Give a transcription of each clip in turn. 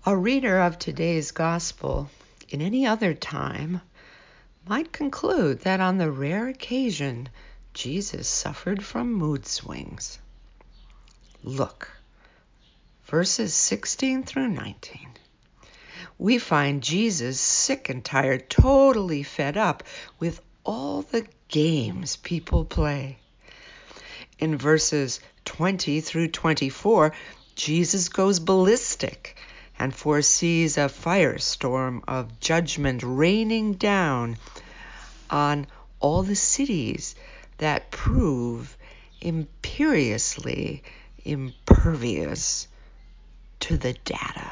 A reader of today's gospel in any other time might conclude that on the rare occasion Jesus suffered from mood swings. Look, verses 16 through 19. We find Jesus sick and tired, totally fed up with all the games people play. In verses 20 through 24, Jesus goes ballistic and foresees a firestorm of judgment raining down on all the cities that prove imperiously impervious to the data.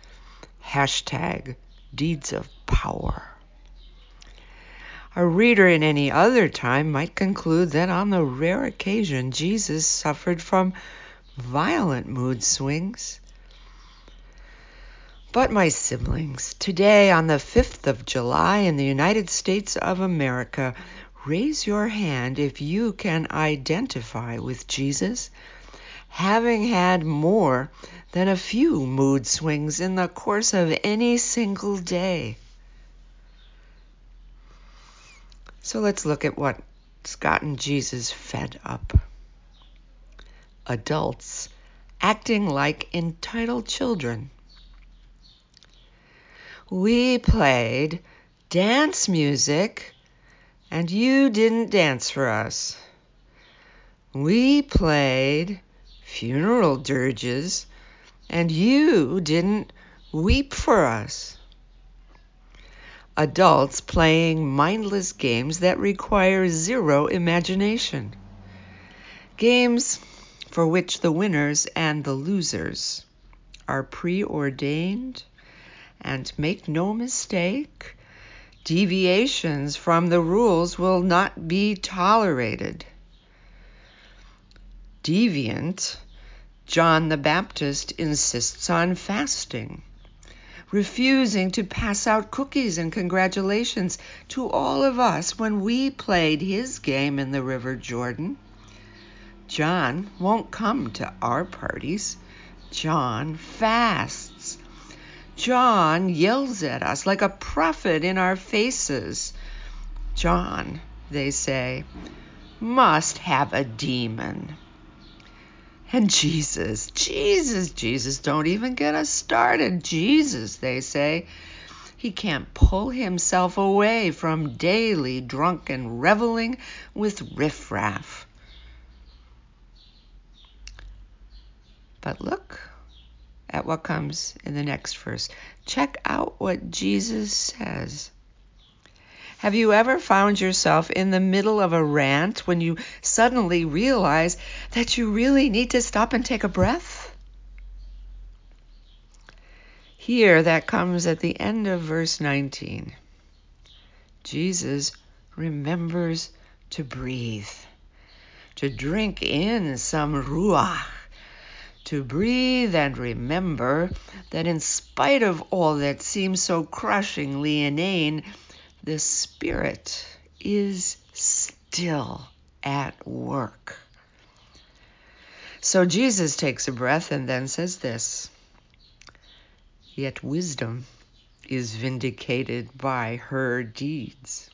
#deeds of power. A reader in any other time might conclude that on the rare occasion Jesus suffered from violent mood swings. But my siblings, today on the 5th of July in the United States of America, raise your hand if you can identify with Jesus, having had more than a few mood swings in the course of any single day. So let's look at what's gotten Jesus fed up. Adults acting like entitled children. We played dance music, and you didn't dance for us. We played funeral dirges, and you didn't weep for us. Adults playing mindless games that require zero imagination. Games for which the winners and the losers are preordained, and make no mistake, deviations from the rules will not be tolerated. Deviant, John the Baptist insists on fasting, refusing to pass out cookies and congratulations to all of us when we played his game in the River Jordan. John won't come to our parties. John fasts. John yells at us like a prophet in our faces. John, they say, must have a demon. And Jesus, don't even get us started. Jesus, they say, he can't pull himself away from daily drunken reveling with riffraff. But look at what comes in the next verse. Check out what Jesus says. Have you ever found yourself in the middle of a rant when you suddenly realize that you really need to stop and take a breath? Here, that comes at the end of verse 19. Jesus remembers to breathe, to drink in some ruach, to breathe and remember that in spite of all that seems so crushingly inane, the Spirit is still at work. So Jesus takes a breath and then says this, yet wisdom is vindicated by her deeds.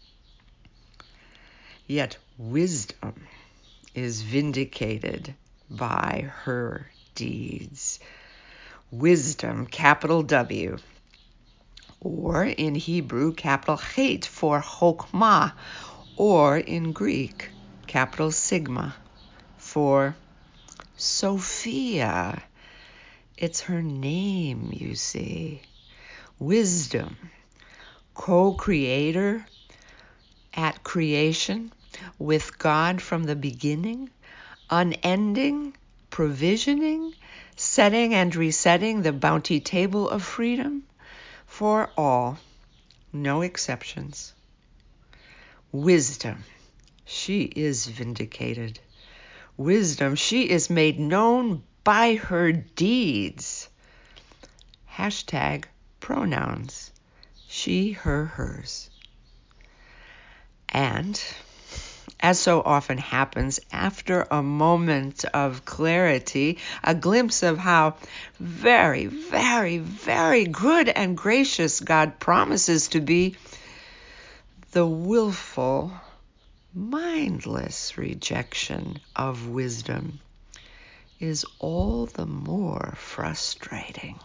Yet wisdom is vindicated by her deeds. Wisdom, capital W, or in Hebrew, capital Chet for Chokmah, or in Greek, capital Sigma for Sophia. It's her name, you see. Wisdom, co-creator at creation with God from the beginning, unending, provisioning, setting and resetting the bounty table of freedom for all, no exceptions. Wisdom, she is vindicated. Wisdom, she is made known by her deeds. #pronouns, she, her, hers. And as so often happens after a moment of clarity, a glimpse of how very, very, very good and gracious God promises to be, the willful, mindless rejection of wisdom is all the more frustrating.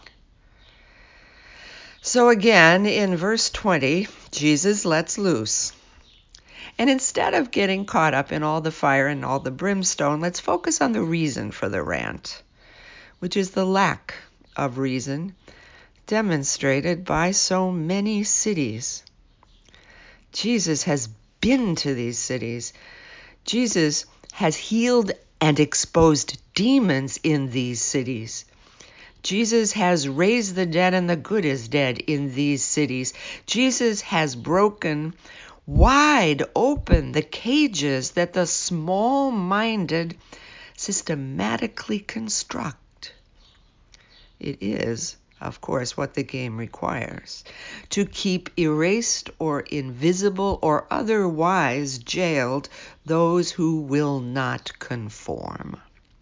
So again, in verse 20, Jesus lets loose. And instead of getting caught up in all the fire and all the brimstone, let's focus on the reason for the rant, which is the lack of reason demonstrated by so many cities. Jesus has been to these cities. Jesus has healed and exposed demons in these cities. Jesus has raised the dead and the good is dead in these cities. Jesus has broken wide open the cages that the small-minded systematically construct. It is, of course, what the game requires, to keep erased or invisible or otherwise jailed those who will not conform.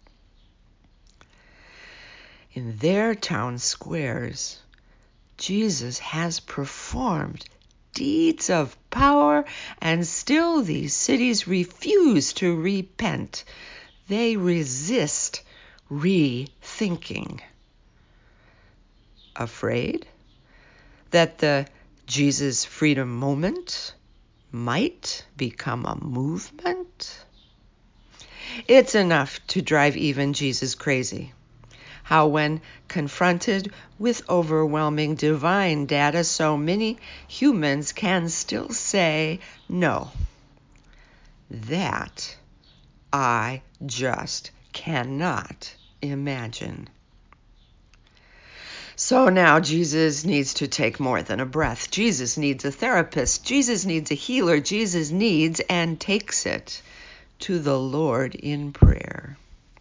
In their town squares, Jesus has performed deeds of power, and still these cities refuse to repent. They resist rethinking. Afraid that the Jesus freedom movement might become a movement? It's enough to drive even Jesus crazy. How when confronted with overwhelming divine data, so many humans can still say, no, that I just cannot imagine. So now Jesus needs to take more than a breath. Jesus needs a therapist. Jesus needs a healer. Jesus needs and takes it to the Lord in prayer.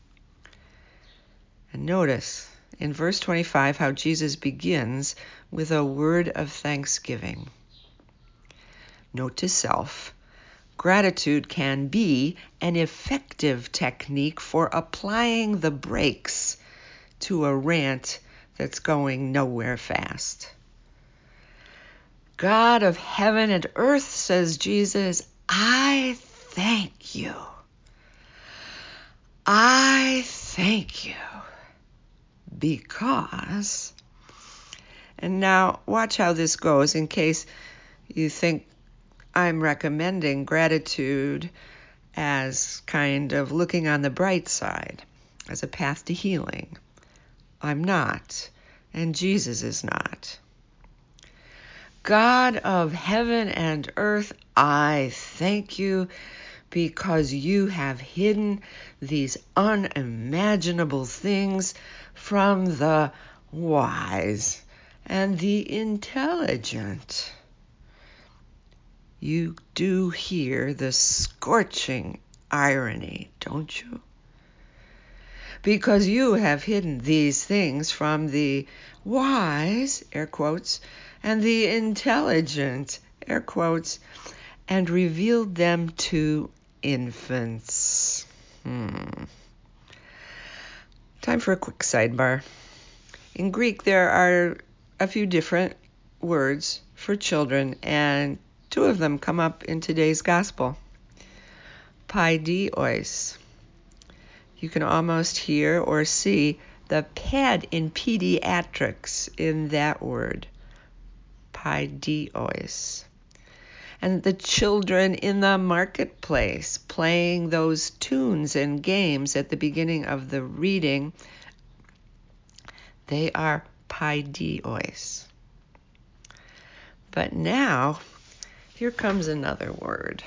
And notice in verse 25 how Jesus begins with a word of thanksgiving. Note to self, gratitude can be an effective technique for applying the brakes to a rant that's going nowhere fast. God of heaven and earth, says Jesus, I thank you. I thank you. Because, and now watch how this goes in case you think I'm recommending gratitude as kind of looking on the bright side, as a path to healing. I'm not, and Jesus is not. God of heaven and earth, I thank you because you have hidden these unimaginable things from the wise and the intelligent. You do hear the scorching irony, don't you? Because you have hidden these things from the wise, air quotes, and the intelligent, air quotes, and revealed them to infants. Time for a quick sidebar. In Greek, there are a few different words for children, and two of them come up in today's gospel. Paidios. You can almost hear or see the ped in pediatrics in that word. Paidios. And the children in the marketplace playing those tunes and games at the beginning of the reading, they are paidios. But now, here comes another word,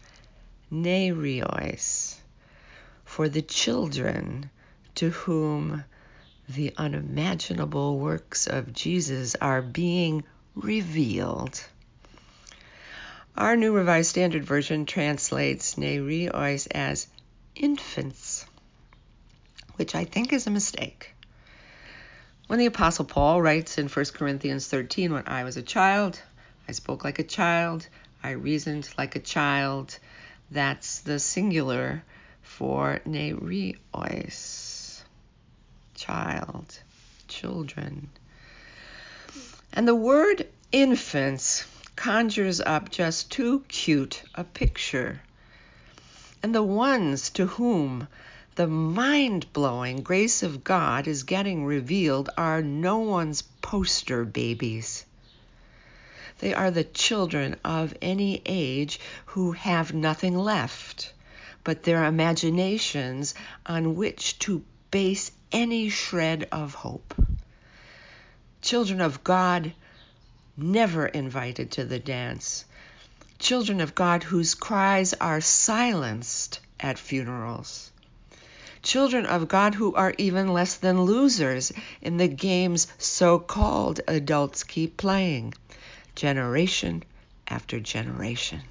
neurios, for the children to whom the unimaginable works of Jesus are being revealed. Our New Revised Standard Version translates neurios as infants, which I think is a mistake. When the Apostle Paul writes in 1 Corinthians 13, when I was a child, I spoke like a child, I reasoned like a child, That's the singular for nereois, child, children. And the word infants conjures up just too cute a picture. And the ones to whom the mind-blowing grace of God is getting revealed are no one's poster babies. They are the children of any age who have nothing left but their imaginations on which to base any shred of hope. Children of God never invited to the dance. Children of God whose cries are silenced at funerals. Children of God who are even less than losers in the games so-called adults keep playing, generation after generation.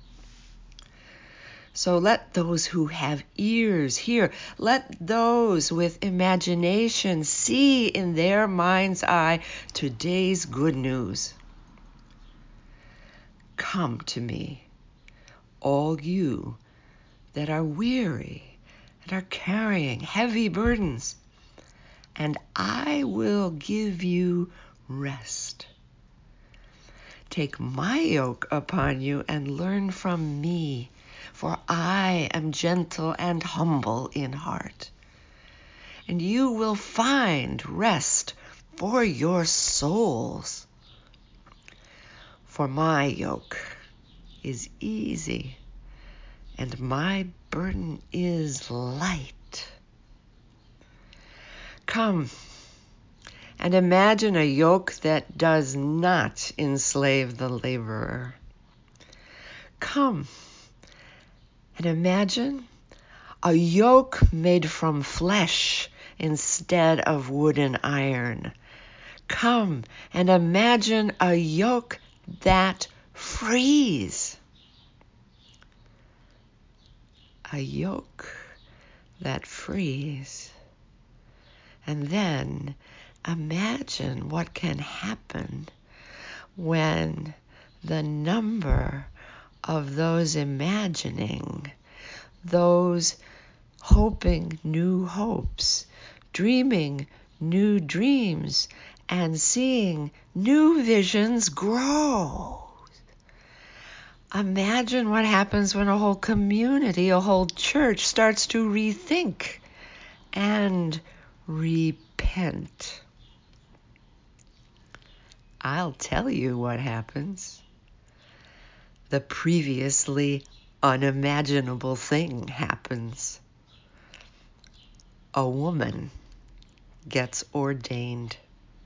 So let those who have ears hear. Let those with imagination see in their mind's eye today's good news. Come to me, all you that are weary and are carrying heavy burdens, and I will give you rest. Take my yoke upon you and learn from me, for I am gentle and humble in heart, and you will find rest for your souls. For my yoke is easy, and my burden is light. Come and imagine a yoke that does not enslave the laborer. Come and imagine a yoke made from flesh instead of wood and iron. Come and imagine a yoke that frees. A yoke that frees. And then imagine what can happen when the number of those imagining, those hoping new hopes, dreaming new dreams, and seeing new visions grow. Imagine what happens when a whole community, a whole church starts to rethink and repent. I'll tell you what happens. The previously unimaginable thing happens. A woman gets ordained.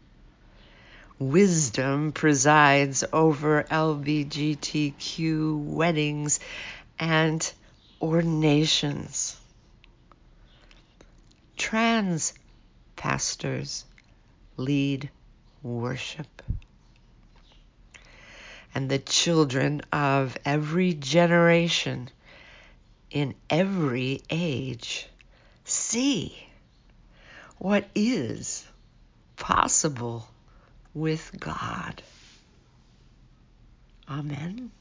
Wisdom presides over LGBTQ weddings and ordinations. Trans pastors lead worship. And the children of every generation in every age see what is possible with God. Amen.